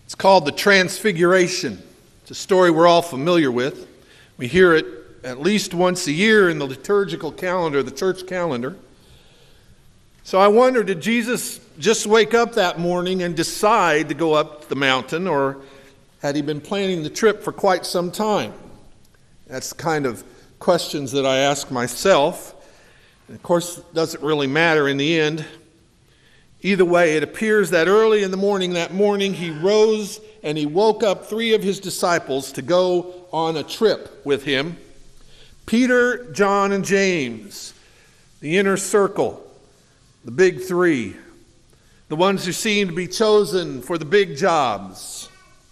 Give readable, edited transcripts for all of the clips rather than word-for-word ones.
It's called the Transfiguration. It's a story we're all familiar with. We hear it at least once a year in the liturgical calendar, the church calendar. So I wonder, did Jesus just wake up that morning and decide to go up the mountain, or had he been planning the trip for quite some time? That's the kind of questions that I ask myself. And of course, it doesn't really matter in the end. Either way, it appears that early in the morning, that morning, he rose and he woke up 3 of his disciples to go on a trip with him. Peter, John, and James, the inner circle, the big 3, the ones who seem to be chosen for the big jobs.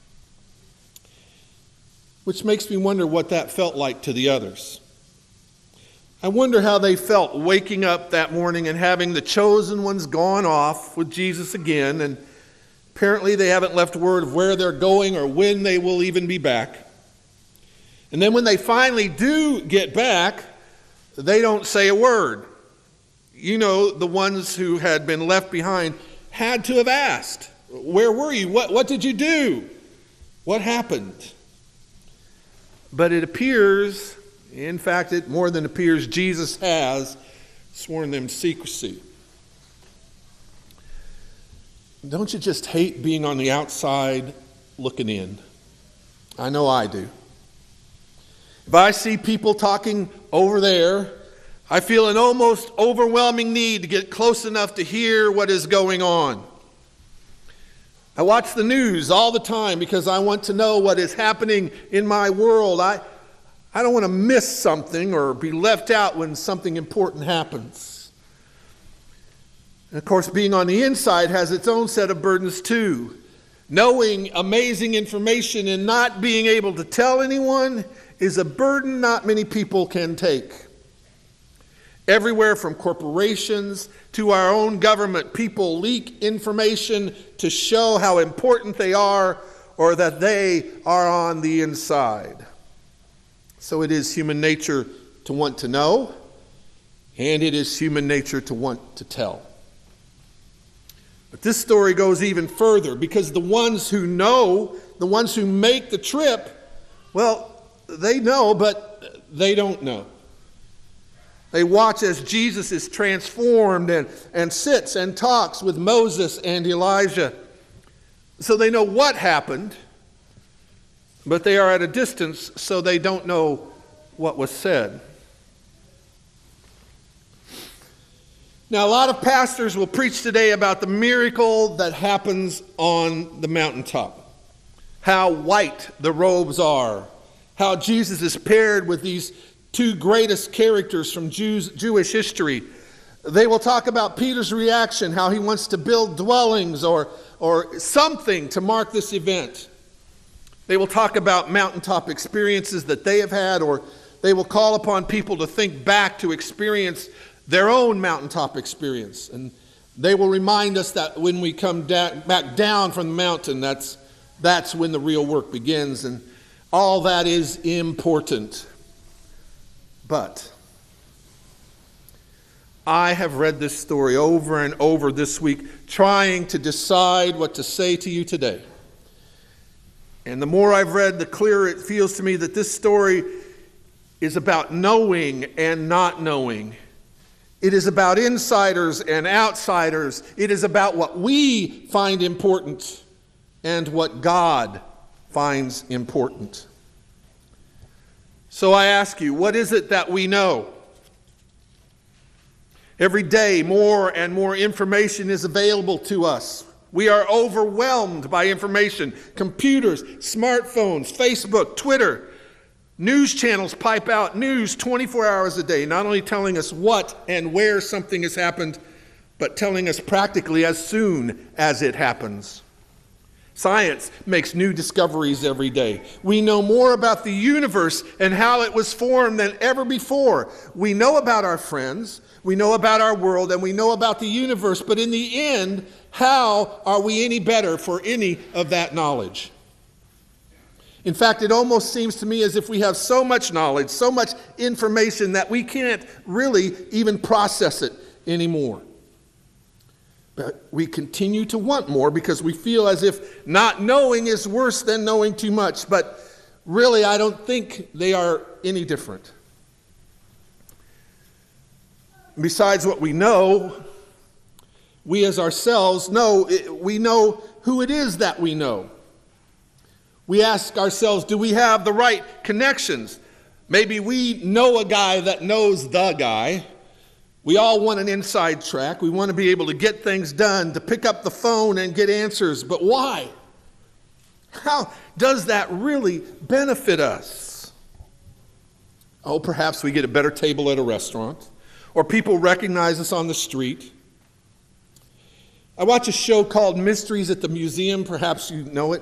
Which makes me wonder what that felt like to the others. I wonder how they felt waking up that morning and having the chosen ones gone off with Jesus again, and apparently they haven't left word of where they're going or when they will even be back. And then when they finally do get back, they don't say a word. You know, the ones who had been left behind had to have asked, "Where were you? What did you do? What happened?" But it appears, in fact, it more than appears, Jesus has sworn them secrecy. Don't you just hate being on the outside looking in? I know I do. If I see people talking over there, I feel an almost overwhelming need to get close enough to hear what is going on. I watch the news all the time because I want to know what is happening in my world. I don't want to miss something or be left out when something important happens. And of course, being on the inside has its own set of burdens too. Knowing amazing information and not being able to tell anyone is a burden not many people can take. Everywhere from corporations to our own government, people leak information to show how important they are or that they are on the inside. So it is human nature to want to know, and it is human nature to want to tell. But this story goes even further, because the ones who know, the ones who make the trip, well, they know, but they don't know. They watch as Jesus is transformed and sits and talks with Moses and Elijah. So they know what happened, but they are at a distance, so they don't know what was said. Now, a lot of pastors will preach today about the miracle that happens on the mountaintop. How white the robes are. How Jesus is paired with these 2 greatest characters from Jewish history. They will talk about Peter's reaction, how he wants to build dwellings or something to mark this event. They will talk about mountaintop experiences that they have had, or they will call upon people to think back to experience their own mountaintop experience. And they will remind us that when we come back down from the mountain, that's when the real work begins. And all that is important. But I have read this story over and over this week, trying to decide what to say to you today. And the more I've read, the clearer it feels to me that this story is about knowing and not knowing. It is about insiders and outsiders. It is about what we find important and what God finds important. So I ask you, what is it that we know? Every day, more and more information is available to us. We are overwhelmed by information. Computers, smartphones, Facebook, Twitter. News channels pipe out news 24 hours a day, not only telling us what and where something has happened, but telling us practically as soon as it happens. Science makes new discoveries every day. We know more about the universe and how it was formed than ever before. We know about our friends, we know about our world, and we know about the universe. But in the end, how are we any better for any of that knowledge? In fact, it almost seems to me as if we have so much knowledge, so much information that we can't really even process it anymore. But we continue to want more because we feel as if not knowing is worse than knowing too much. But really, I don't think they are any different. Besides what we know, we as ourselves know, we know who it is that we know. We ask ourselves, do we have the right connections? Maybe we know a guy that knows the guy. We all want an inside track. We want to be able to get things done, to pick up the phone and get answers. But why? How does that really benefit us? Oh, perhaps we get a better table at a restaurant, or people recognize us on the street. I watch a show called Mysteries at the Museum. Perhaps you know it.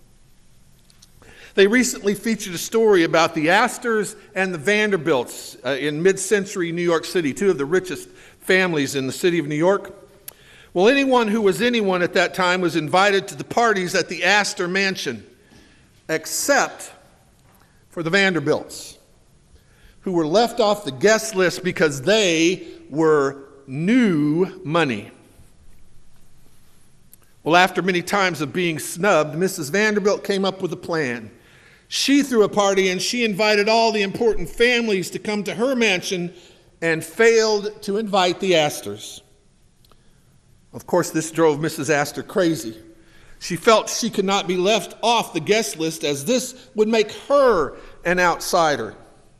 They recently featured a story about the Astors and the Vanderbilts in mid-century New York City, two of the richest families in the city of New York. Well, anyone who was anyone at that time was invited to the parties at the Astor Mansion, except for the Vanderbilts, who were left off the guest list because they were new money. Well, after many times of being snubbed, Mrs. Vanderbilt came up with a plan. She threw a party and she invited all the important families to come to her mansion and failed to invite the Astors. Of course, this drove Mrs. Astor crazy. She felt she could not be left off the guest list as this would make her an outsider.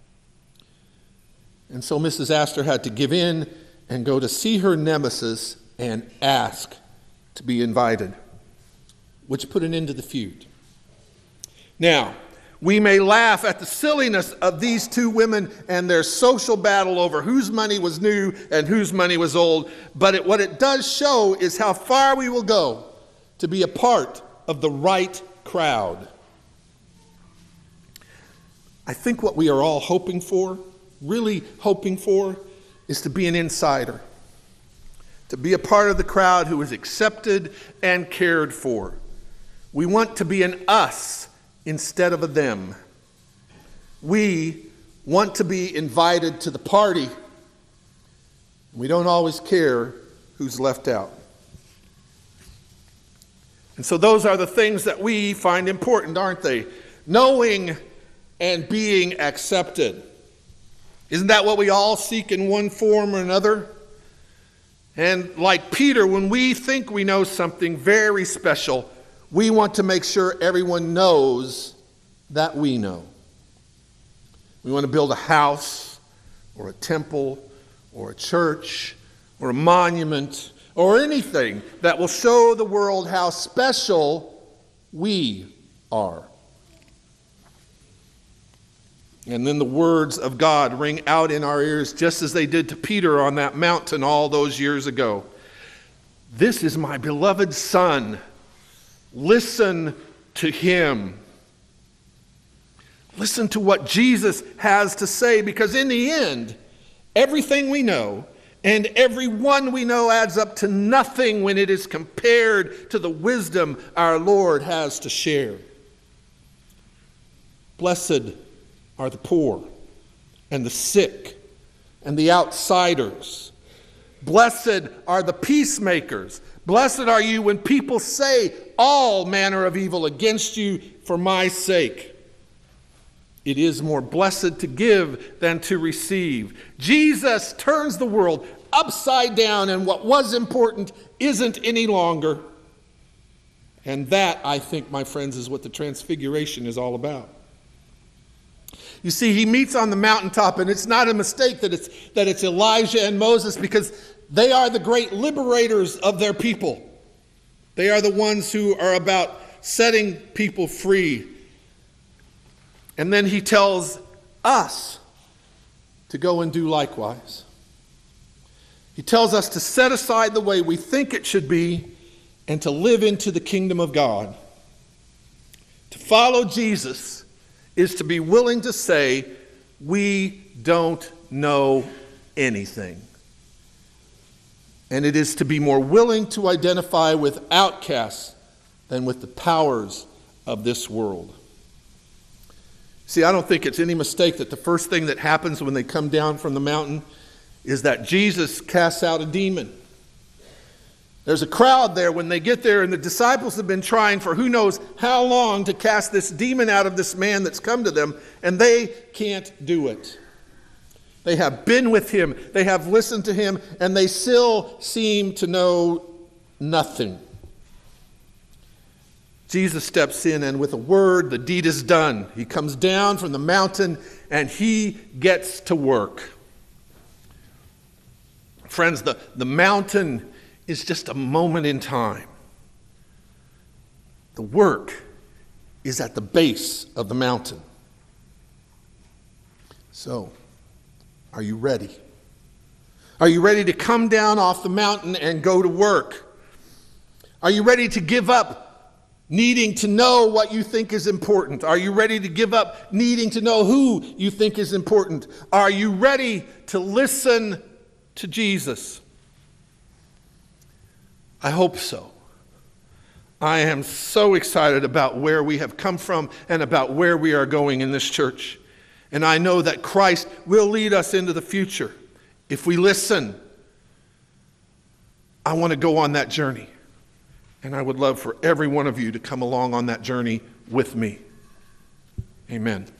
And so Mrs. Astor had to give in and go to see her nemesis and ask to be invited, which put an end to the feud. Now, we may laugh at the silliness of these two women and their social battle over whose money was new and whose money was old, but what it does show is how far we will go to be a part of the right crowd. I think what we are all hoping for, really hoping for, is to be an insider, to be a part of the crowd who is accepted and cared for. We want to be an us instead of a them. We want to be invited to the party. We don't always care who's left out. And so those are the things that we find important, aren't they? Knowing and being accepted. Isn't that what we all seek in one form or another? And like Peter, when we think we know something very special, we want to make sure everyone knows that we know. We want to build a house or a temple or a church or a monument or anything that will show the world how special we are. And then the words of God ring out in our ears just as they did to Peter on that mountain all those years ago. This is my beloved Son. Listen to him. Listen to what Jesus has to say, because in the end, everything we know and everyone we know adds up to nothing when it is compared to the wisdom our Lord has to share. Blessed are the poor and the sick and the outsiders. Blessed are the peacemakers. Blessed are you when people say all manner of evil against you for my sake. It is more blessed to give than to receive. Jesus turns the world upside down, and what was important isn't any longer. And that, I think, my friends, is what the Transfiguration is all about. You see, he meets on the mountaintop, and it's not a mistake that it's Elijah and Moses, because they are the great liberators of their people. They are the ones who are about setting people free. And then he tells us to go and do likewise. He tells us to set aside the way we think it should be and to live into the kingdom of God. To follow Jesus is to be willing to say, we don't know anything. And it is to be more willing to identify with outcasts than with the powers of this world. See, I don't think it's any mistake that the first thing that happens when they come down from the mountain is that Jesus casts out a demon. There's a crowd there when they get there, and the disciples have been trying for who knows how long to cast this demon out of this man that's come to them, and they can't do it. They have been with him, they have listened to him, and they still seem to know nothing. Jesus steps in, and with a word, the deed is done. He comes down from the mountain, and he gets to work. Friends, the mountain is just a moment in time. The work is at the base of the mountain. So, are you ready? Are you ready to come down off the mountain and go to work? Are you ready to give up needing to know what you think is important? Are you ready to give up needing to know who you think is important? Are you ready to listen to Jesus? I hope so. I am so excited about where we have come from and about where we are going in this church. And I know that Christ will lead us into the future if we listen. I want to go on that journey. And I would love for every one of you to come along on that journey with me. Amen.